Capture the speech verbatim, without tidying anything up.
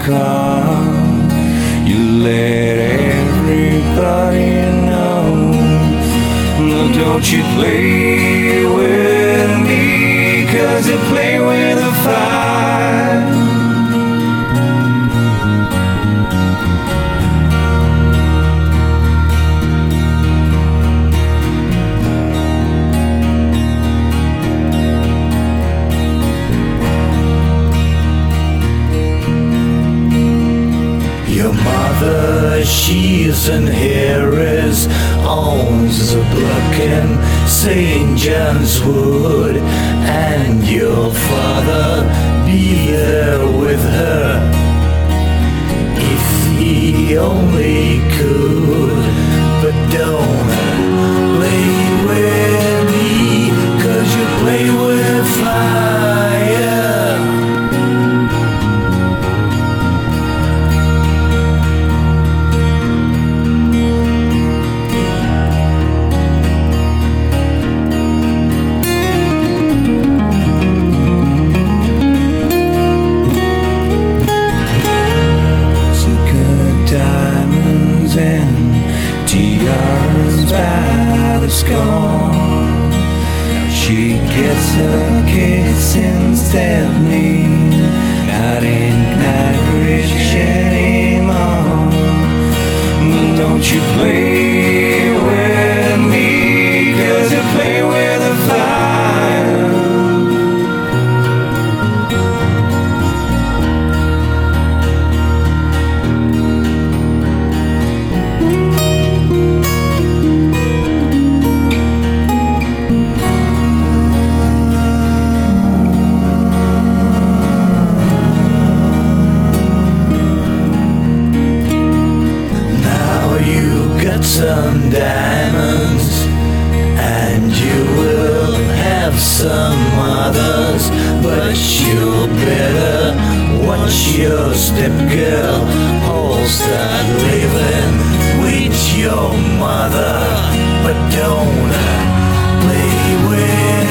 car. You let everybody know. No, don't you play with me, 'cause you play with a fire. Your mother, she's an heiress, owns a block in Saint John's Wood, and your father be there with her if he only could. But don't play with me, 'cause you play with fire. And tiaras by the score. Now she gets her kicks instead of me. Not in night rich anymore. Don't you play with me, 'cause you play with a fire. Some diamonds, and you will have some others, but you better watch your step, girl, or start living with your mother. But don't play with